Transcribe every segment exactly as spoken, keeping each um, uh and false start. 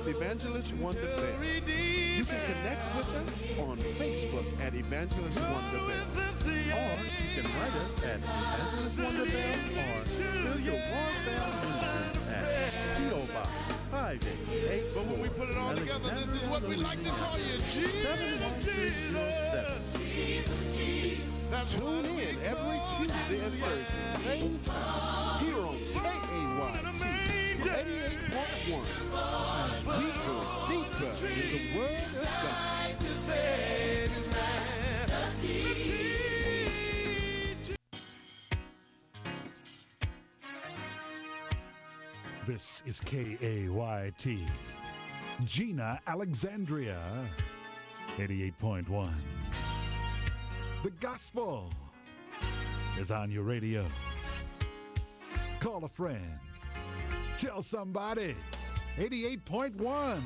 with Evangelist Wonder Bell. You can connect with us on Facebook at Evangelist Wonder Bell. Or you can write us at Evangelist Wonder Bell or Spiritual Warfare Ministries at P O. Box five eight eight four. But when we put it all together, this is what we like to call you, Jesus. seven one three zero seven. Tune in every Tuesday and Thursday, same time, here on K A Y T eighty-eight point one, as we go deeper in the Word of God. This is K A Y T, Gina Alexandria, eighty-eight point one. The gospel is on your radio. Call a friend. Tell somebody. eighty-eight point one.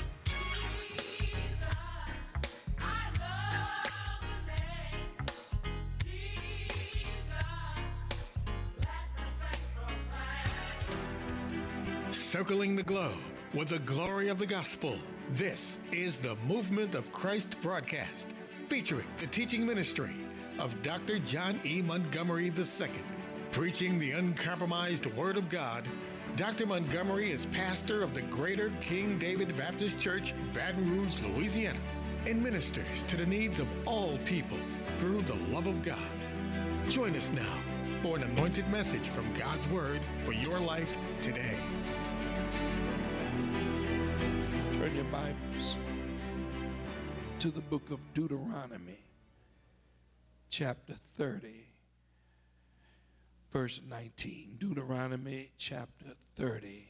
Circling the globe with the glory of the gospel. This is the Movement of Christ broadcast, featuring the teaching ministry of Doctor John E. Montgomery the Second. Preaching the uncompromised Word of God, Doctor Montgomery is pastor of the Greater King David Baptist Church, Baton Rouge, Louisiana, and ministers to the needs of all people through the love of God. Join us now for an anointed message from God's Word for your life today. Turn your Bibles to the book of Deuteronomy, chapter thirty, verse nineteen. Deuteronomy chapter thirty,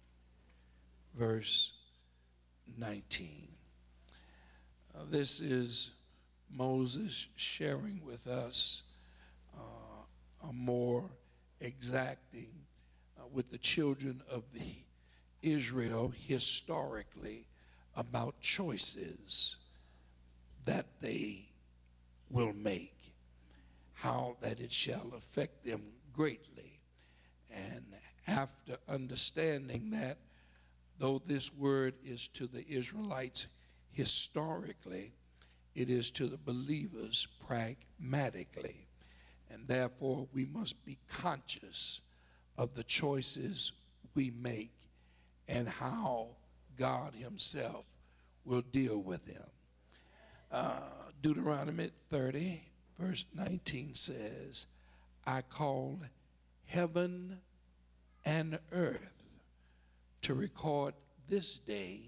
verse nineteen. Uh, this is Moses sharing with us uh, a more exacting uh, with the children of the Israel historically about choices that they will make, how that it shall affect them greatly. And after understanding that, though this word is to the Israelites historically, it is to the believers pragmatically. And therefore, we must be conscious of the choices we make and how God himself will deal with them. Uh, Deuteronomy thirty, verse nineteen says, I called heaven and earth to record this day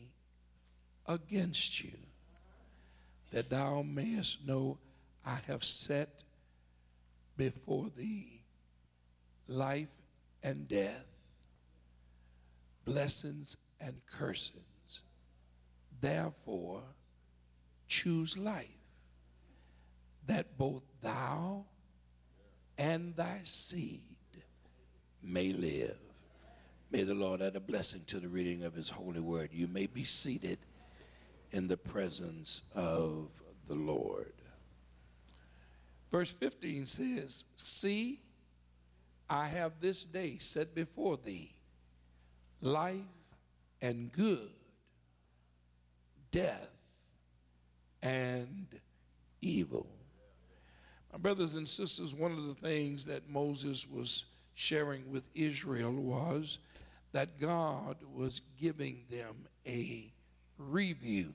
against you, that thou mayest know I have set before thee life and death, blessings and cursings. Therefore, choose life, that both thou and thy seed may live. May the Lord add a blessing to the reading of his holy word. You may be seated in the presence of the Lord. Verse fifteen says, see, I have this day set before thee life and good, death and evil. My brothers and sisters, one of the things that Moses was sharing with Israel was that God was giving them a review,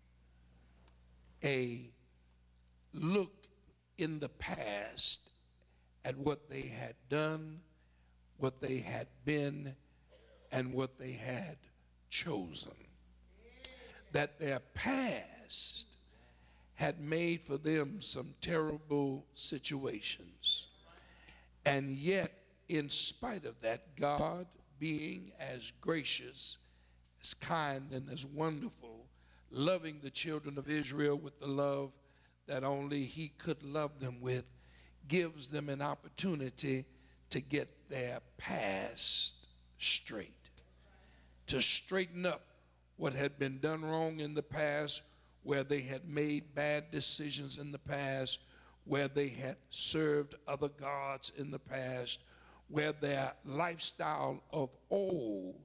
a look in the past at what they had done, what they had been, and what they had chosen. That their past had made for them some terrible situations. And yet, in spite of that, God, being as gracious, as kind, and as wonderful, loving the children of Israel with the love that only he could love them with, gives them an opportunity to get their past straight, to straighten up what had been done wrong in the past, where they had made bad decisions in the past, where they had served other gods in the past, where their lifestyle of old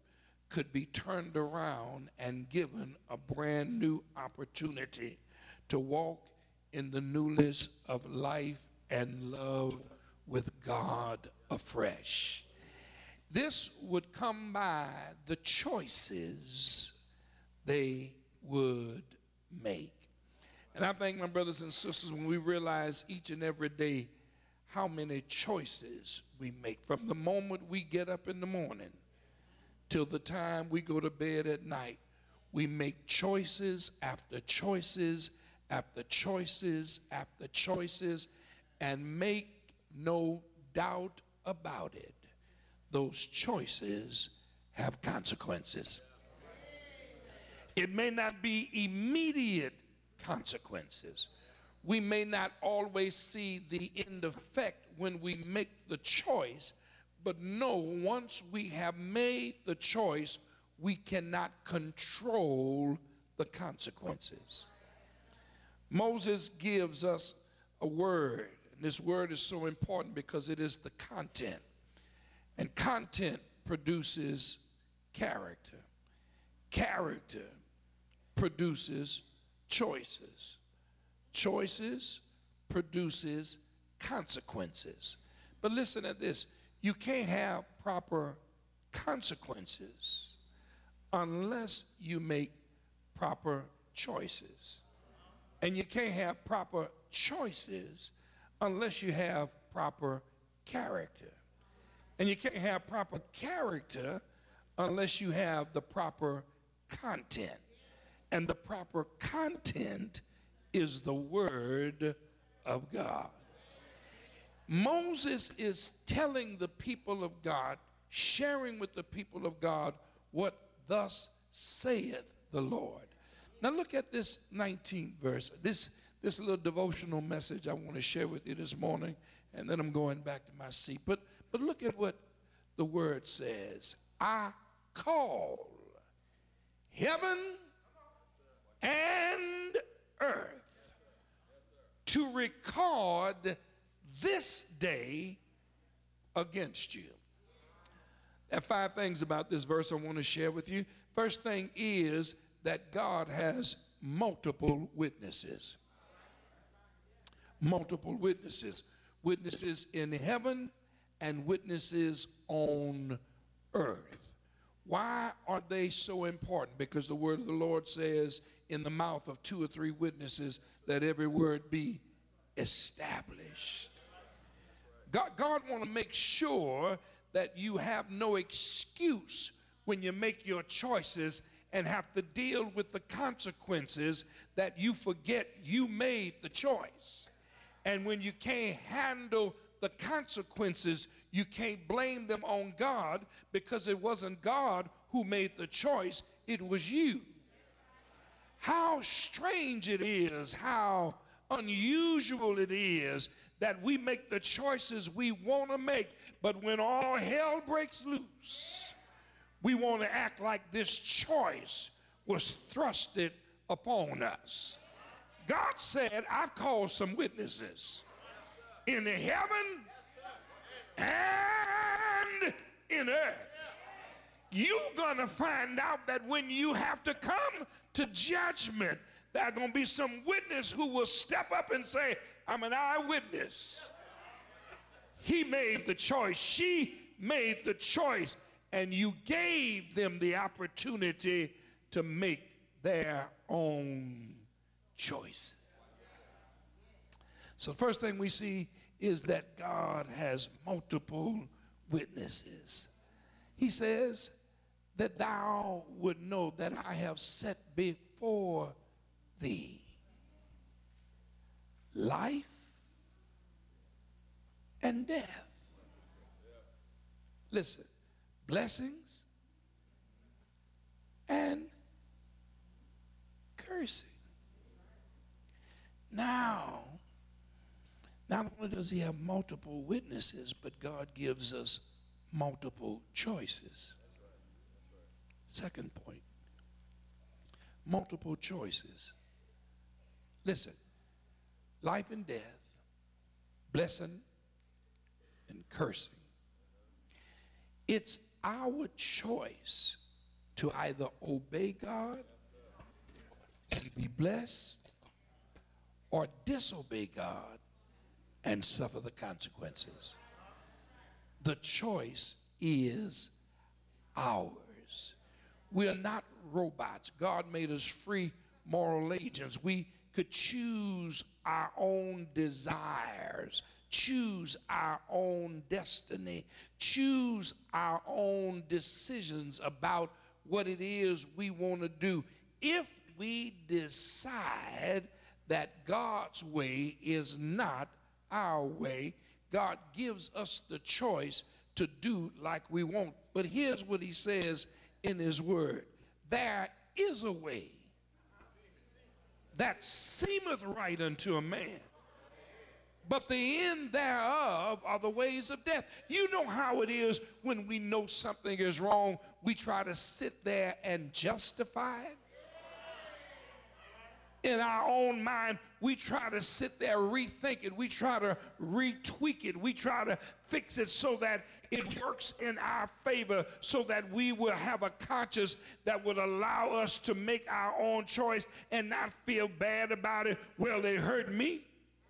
could be turned around and given a brand new opportunity to walk in the newness of life and love with God afresh. This would come by the choices they would make. And I think, my brothers and sisters, when we realize each and every day how many choices we make, from the moment we get up in the morning till the time we go to bed at night, we make choices after choices after choices after choices, and make no doubt about it, those choices have consequences. It may not be immediate consequences. We may not always see the end effect when we make the choice, but no, once we have made the choice, we cannot control the consequences. Moses gives us a word, and this word is so important because it is the content. And content produces character. Character produces choices. Choices produces consequences. But listen at this. You can't have proper consequences unless you make proper choices. And you can't have proper choices unless you have proper character. And you can't have proper character unless you have the proper content. And the proper content is the Word of God. Moses is telling the people of God, sharing with the people of God what thus saith the Lord. Now look at this nineteenth verse. This, this little devotional message I want to share with you this morning, and then I'm going back to my seat. But, but look at what the word says. I call heaven and earth to record this day against you. There are five things about this verse I want to share with you. First thing is that God has multiple witnesses. Multiple witnesses. Witnesses in heaven and witnesses on earth. Why are they so important? Because the word of the Lord says, in the mouth of two or three witnesses, let every word be established. God, God wants to make sure that you have no excuse when you make your choices and have to deal with the consequences that you forget you made the choice. And when you can't handle the consequences, you can't blame them on God, because it wasn't God who made the choice, it was you. How strange it is, how unusual it is that we make the choices we want to make, but when all hell breaks loose, we want to act like this choice was thrusted upon us. God said, I've called some witnesses in heaven and in earth. You're going to find out that when you have to come to judgment, there are going to be some witness who will step up and say, I'm an eyewitness. He made the choice. She made the choice. And you gave them the opportunity to make their own choice. So the first thing we see is that God has multiple witnesses. He says that thou would know that I have set before thee life and death. Listen, blessings and cursing. Now, not only does he have multiple witnesses, but God gives us multiple choices. Second point, multiple choices. Listen, life and death, blessing and cursing. It's our choice to either obey God and be blessed, or disobey God and suffer the consequences. The choice is ours. We are not robots. God made us free moral agents. We could choose our own desires, choose our own destiny, choose our own decisions about what it is we want to do. If we decide that God's way is not our way, God gives us the choice to do like we want. But here's what he says in his word: there is a way that seemeth right unto a man, but the end thereof are the ways of death. You know how it is when we know something is wrong, we try to sit there and justify it. In our own mind, we try to sit there, rethink it. We try to retweak it. We try to fix it so that it works in our favor, so that we will have a conscience that would allow us to make our own choice and not feel bad about it. Well, they hurt me.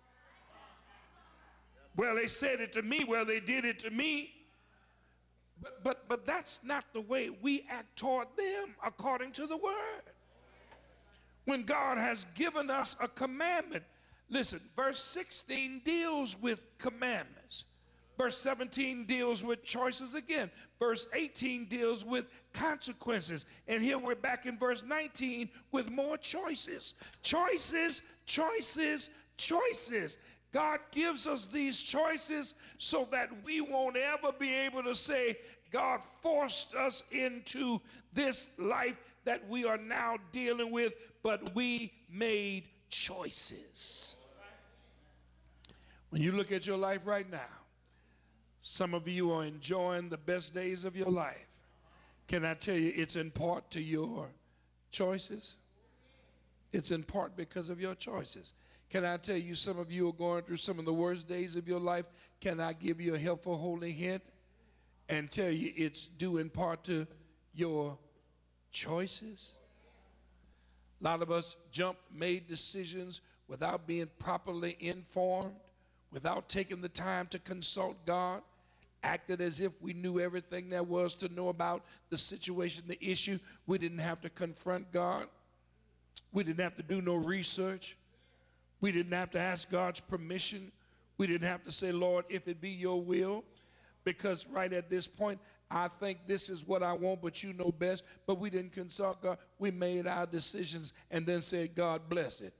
Well, they said it to me. Well, they did it to me. But, but, but that's not the way we act toward them according to the word. When God has given us a commandment, listen, verse sixteen deals with commandments. Verse seventeen deals with choices again. Verse eighteen deals with consequences. And here we're back in verse nineteen with more choices. Choices, choices, choices. God gives us these choices so that we won't ever be able to say, God forced us into this life that we are now dealing with, but we made choices. When you look at your life right now, some of you are enjoying the best days of your life. Can I tell you, it's in part to your choices? It's in part because of your choices. Can I tell you, some of you are going through some of the worst days of your life? Can I give you a helpful holy hint and tell you it's due in part to your choices? A lot of us jumped, made decisions without being properly informed, without taking the time to consult God, acted as if we knew everything there was to know about the situation, the issue. We didn't have to confront God. We didn't have to do no research. We didn't have to ask God's permission. We didn't have to say, Lord, if it be your will, because right at this point, I think this is what I want, but you know best. But we didn't consult God. We made our decisions and then said, God bless it.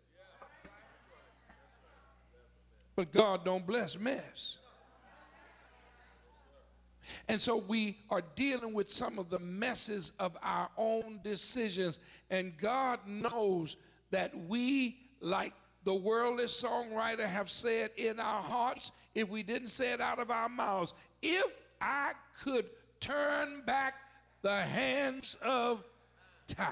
But God don't bless mess. And so we are dealing with some of the messes of our own decisions. And God knows that we, like the worldly songwriter, have said in our hearts, if we didn't say it out of our mouths, if I could turn back the hands of time.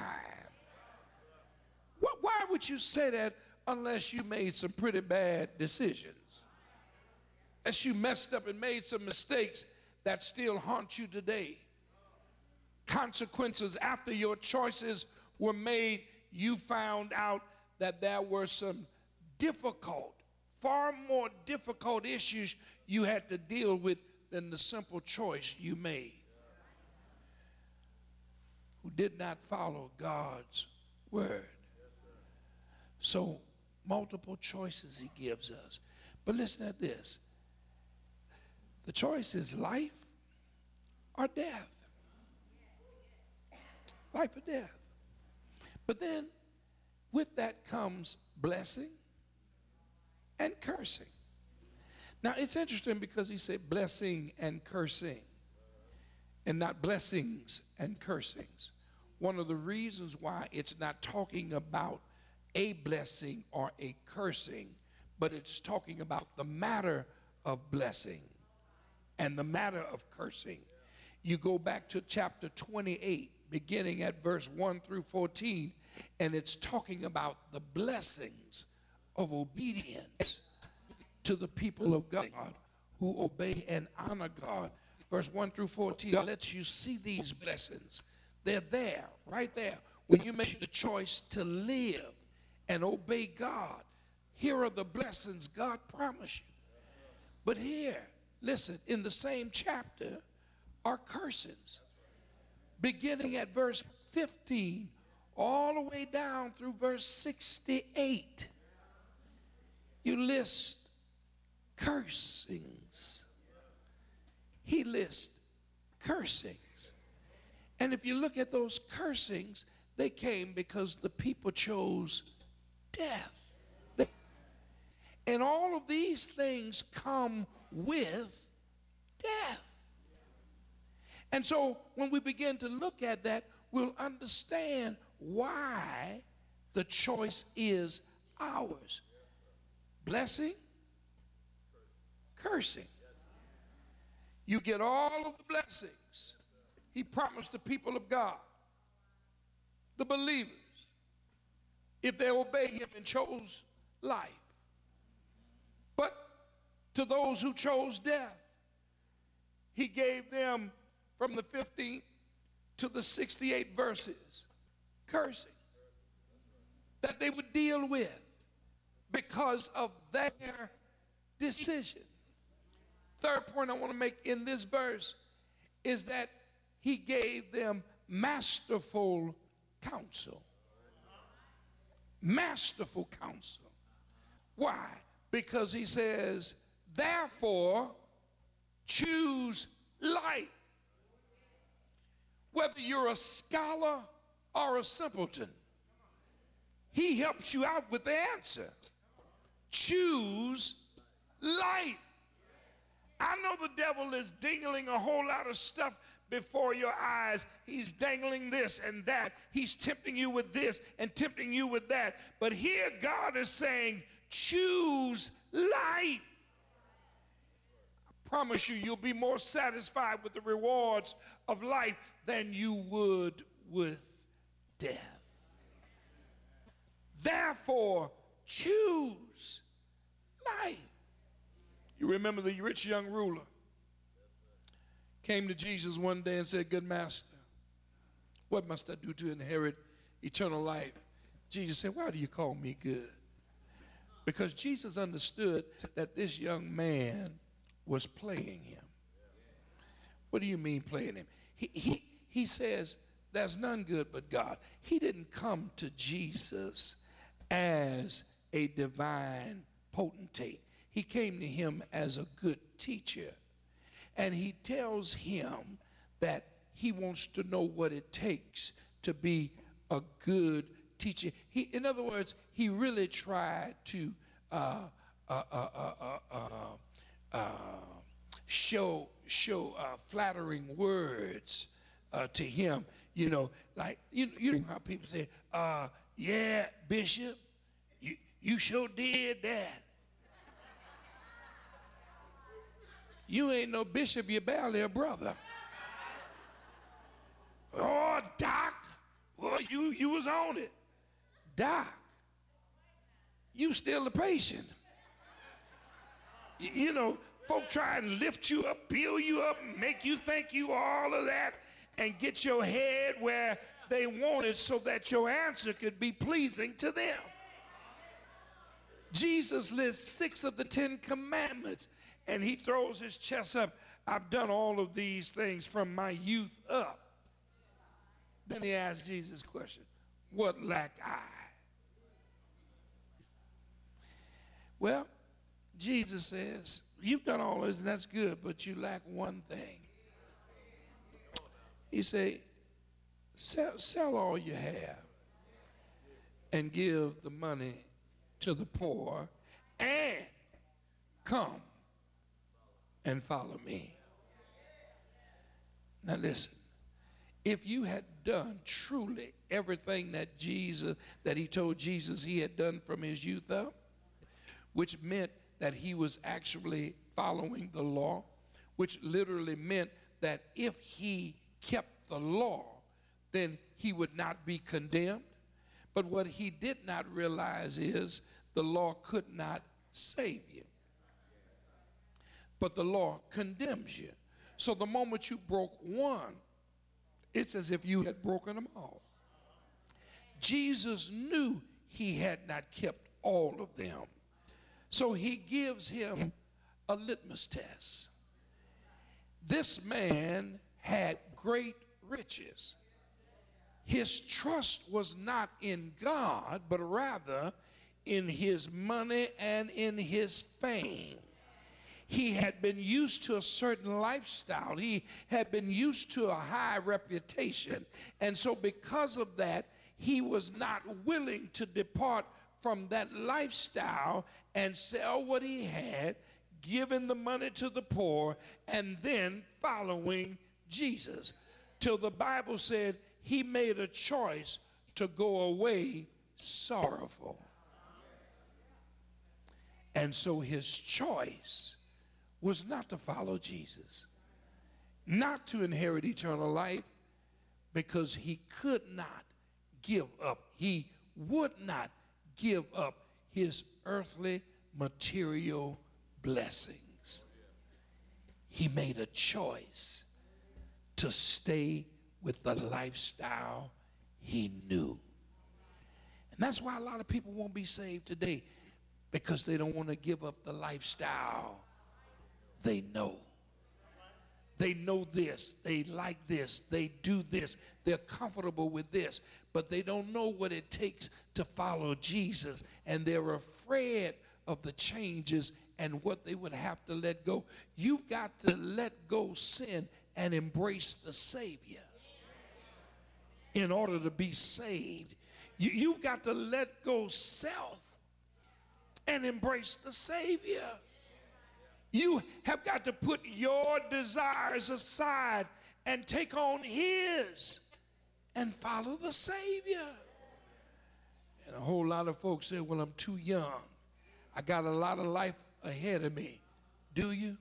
Why would you say that unless you made some pretty bad decisions? As you messed up and made some mistakes that still haunt you today. Consequences after your choices were made, you found out that there were some difficult, far more difficult issues you had to deal with than the simple choice you made. Who did not follow God's word. So multiple choices he gives us. But listen at this. The choice is life or death. Life or death. But then with that comes blessing and cursing. Now it's interesting because he said blessing and cursing and not blessings and cursings. One of the reasons why it's not talking about a blessing or a cursing, but it's talking about the matter of blessing and the matter of cursing. You go back to chapter twenty-eight, beginning at verse one through fourteen, and it's talking about the blessings of obedience to the people of God who obey and honor God. Verse one through fourteen lets you see these blessings. They're there, right there. When you make the choice to live and obey God, here are the blessings God promised you. But here, listen, in the same chapter are cursings. Beginning at verse fifteen, all the way down through verse sixty-eight, you list cursings. He lists cursings. And if you look at those cursings, they came because the people chose death. And all of these things come with death. And so when we begin to look at that, we'll understand why the choice is ours. Blessing, cursing. You get all of the blessings he promised the people of God, the believers, if they obey him and chose life. But to those who chose death, he gave them from the fifteenth to the sixty-eight verses cursing that they would deal with because of their decision. Third point I want to make in this verse is that he gave them masterful counsel. Masterful counsel. Why? Because he says, therefore, choose life. Whether you're a scholar or a simpleton, he helps you out with the answer. Choose life. I know the devil is dangling a whole lot of stuff before your eyes. He's dangling this and that. He's tempting you with this and tempting you with that. But here God is saying, choose life. I promise you, you'll be more satisfied with the rewards of life than you would with death. Therefore, choose life. You remember the rich young ruler came to Jesus one day and said, good master, what must I do to inherit eternal life? Jesus said, why do you call me good? Because Jesus understood that this young man was playing him. What do you mean playing him? He, he, he says, there's none good but God. He didn't come to Jesus as a divine potentate. He came to him as a good teacher. And he tells him that he wants to know what it takes to be a good teacher. He, in other words, he really tried to uh, uh, uh, uh, uh, uh, uh, show show uh, flattering words uh, to him. You know, like you, you know how people say, uh, "Yeah, Bishop, you you sure did that." You ain't no bishop, you're barely a brother. Oh, Doc, well, you, you was on it. Doc, you still the patient. You, you know, folk try and lift you up, build you up, make you think you all of that, and get your head where they want it so that your answer could be pleasing to them. Jesus lists six of the Ten Commandments. And he throws his chest up. I've done all of these things from my youth up. Then he asks Jesus a question. What lack I? Well, Jesus says, you've done all this and that's good, but you lack one thing. He say, sell, sell all you have and give the money to the poor and come and follow me. Now listen, if you had done truly everything that Jesus, that he told Jesus he had done from his youth up, which meant that he was actually following the law, which literally meant that if he kept the law, then he would not be condemned. But what he did not realize is the law could not save you. But the law condemns you. So the moment you broke one It's as if you had broken them all. Jesus knew he had not kept all of them. So he gives him a litmus test. This man had great riches. His trust was not in God, but rather in his money and in his fame. He had been used to a certain lifestyle. He had been used to a high reputation. And so because of that, he was not willing to depart from that lifestyle and sell what he had, giving the money to the poor, and then following Jesus. Till the Bible said he made a choice to go away sorrowful. And so his choice was not to follow Jesus, not to inherit eternal life, because he could not give up. He would not give up his earthly material blessings. He made a choice to stay with the lifestyle he knew. And that's why a lot of people won't be saved today, because they don't want to give up the lifestyle they know. They know this, they like this, they do this, they're comfortable with this, but they don't know what it takes to follow Jesus, and they're afraid of the changes and what they would have to let go. You've got to let go sin and embrace the Savior in order to be saved. You, you've got to let go self and embrace the Savior. You have got to put your desires aside and take on his and follow the Savior. And a whole lot of folks say, well, I'm too young. I got a lot of life ahead of me. Do you?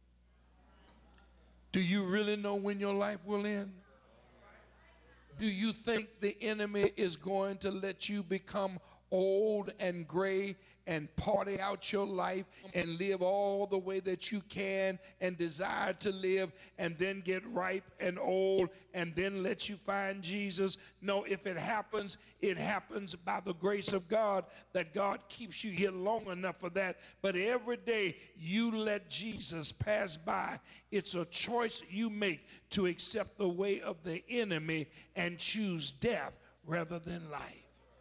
Do you really know when your life will end? Do you think the enemy is going to let you become old and gray and party out your life and live all the way that you can and desire to live, and then get ripe and old and then let you find Jesus? No, if it happens, it happens by the grace of God, that God keeps you here long enough for that. But every day you let Jesus pass by, it's a choice you make to accept the way of the enemy and choose death rather than life.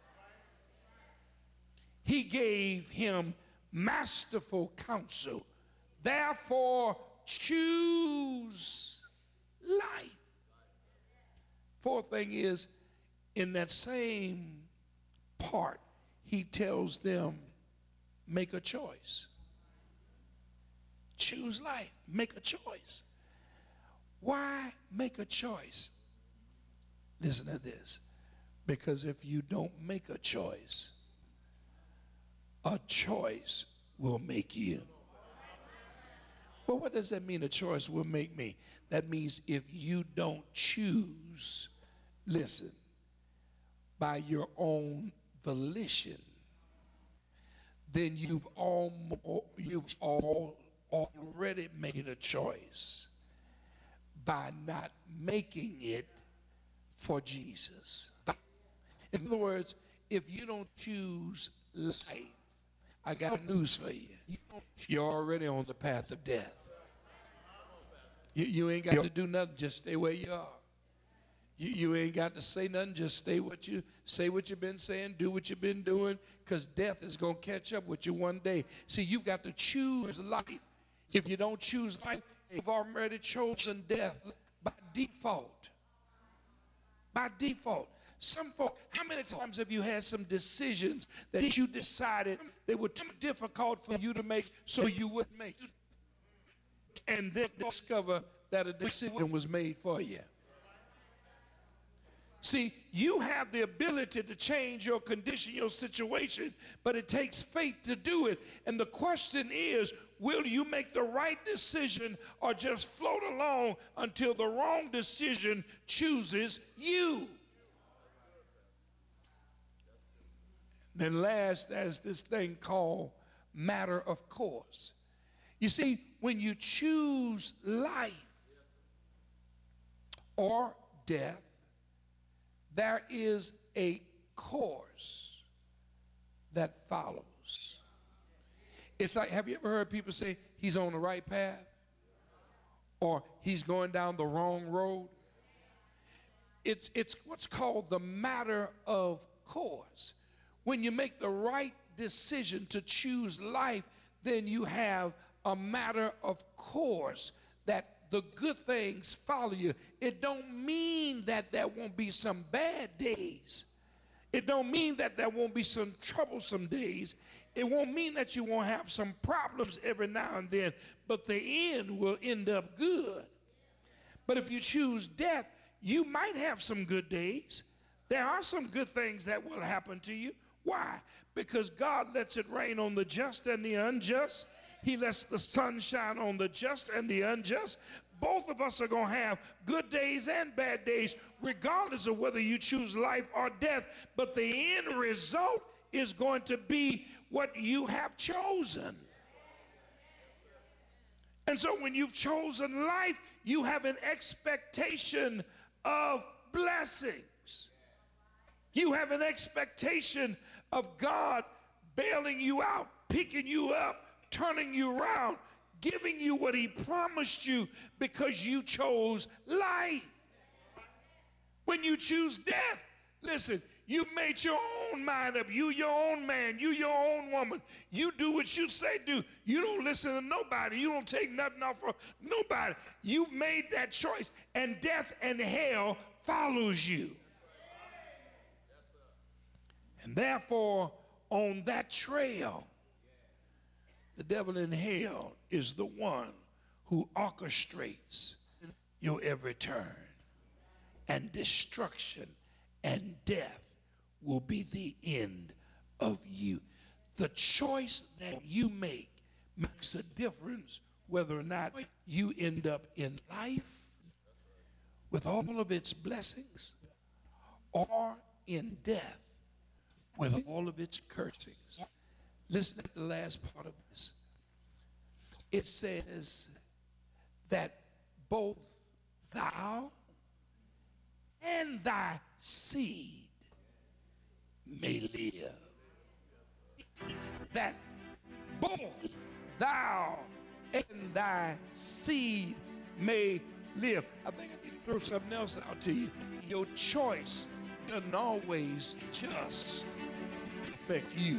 He gave him masterful counsel. Therefore, choose life. Fourth thing is, in that same part, he tells them, make a choice. Choose life. Make a choice. Why make a choice? Listen to this. Because if you don't make a choice, a choice will make you. Well, what does that mean, a choice will make me? That means if you don't choose, listen, by your own volition, then you've, almo- you've all already made a choice by not making it for Jesus. In other words, if you don't choose life, I got news for you. You're already on the path of death. You, you ain't got to do nothing. Just stay where you are. You, you ain't got to say nothing. Just stay what you say what you've been saying. Do what you've been doing, because death is going to catch up with you one day. See, you've got to choose life. If you don't choose life, you've already chosen death by default. By default. Some folk, how many times have you had some decisions that you decided they were too difficult for you to make, so you wouldn't make it, and then discover that a decision was made for you? See, you have the ability to change your condition, your situation, but it takes faith to do it. And the question is, will you make the right decision or just float along until the wrong decision chooses you? Then last, there's this thing called matter of course. You see, when you choose life or death, there is a course that follows. It's like, have you ever heard people say he's on the right path or he's going down the wrong road? It's, it's what's called the matter of course. When you make the right decision to choose life, then you have a matter of course that the good things follow you. It don't mean that there won't be some bad days. It don't mean that there won't be some troublesome days. It won't mean that you won't have some problems every now and then, but the end will end up good. But if you choose death, you might have some good days. There are some good things that will happen to you. Why? Because God lets it rain on the just and the unjust. He lets the sun shine on the just and the unjust. Both of us are going to have good days and bad days, regardless of whether you choose life or death. But the end result is going to be what you have chosen. And so when you've chosen life, you have an expectation of blessings. You have an expectation of God bailing you out, picking you up, turning you around, giving you what he promised you because you chose life. When you choose death, listen, you've made your own mind up. You your own man. You your own woman. You do what you say do. You don't listen to nobody. You don't take nothing off of nobody. You've made that choice, and death and hell follows you. And therefore, on that trail, the devil in hell is the one who orchestrates your every turn, and destruction and death will be the end of you. The choice that you make makes a difference whether or not you end up in life with all of its blessings or in death with all of its cursings. Listen to the last part of this. It says that both thou and thy seed may live. That both thou and thy seed may live. I think I need to throw something else out to you. Your choice doesn't always just affect you.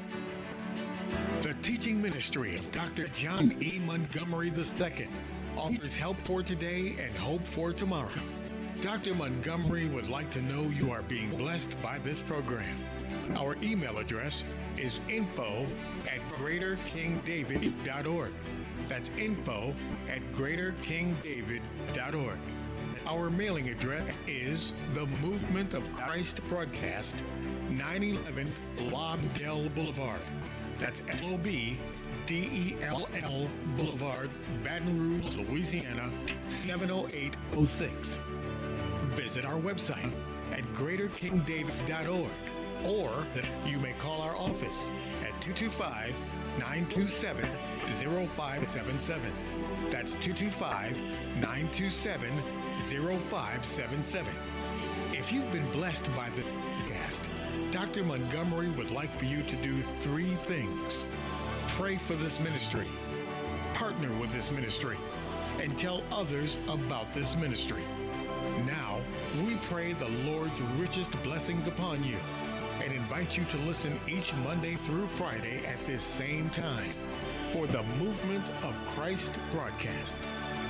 The teaching ministry of Doctor John E. Montgomery the Second offers help for today and hope for tomorrow. Doctor Montgomery would like to know you are being blessed by this program. Our email address is info at greater king david dot org. That's info at greater king david dot org. Our mailing address is the Movement of Christ Broadcast, nine eleven Lobdell Boulevard. That's L O B D E L L Boulevard, Baton Rouge, Louisiana, seven oh eight oh six. Visit our website at greater king david dot org, or you may call our office at two two five, nine two seven, zero five seven seven. That's two two five, nine two seven, zero five seven seven. If you've been blessed by the podcast, Doctor Montgomery would like for you to do three things. Pray for this ministry, partner with this ministry, and tell others about this ministry. Now, we pray the Lord's richest blessings upon you and invite you to listen each Monday through Friday at this same time for the Movement of Christ broadcast.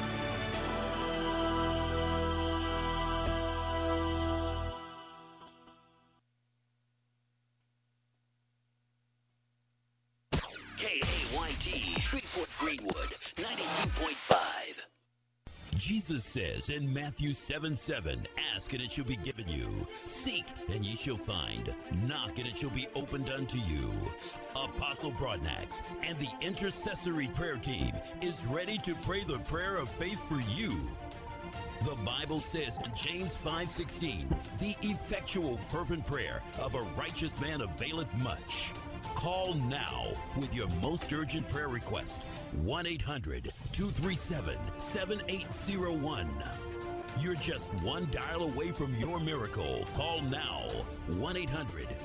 K A Y T, Shreveport Greenwood, ninety-two point five. Jesus says in Matthew seven seven, ask and it shall be given you. Seek and ye shall find. Knock and it shall be opened unto you. Apostle Broadnax and the intercessory prayer team is ready to pray the prayer of faith for you. The Bible says in James five sixteen, the effectual fervent prayer of a righteous man availeth much. Call now with your most urgent prayer request. one eight hundred, two three seven, seven eight zero one. You're just one dial away from your miracle. Call now, one eight hundred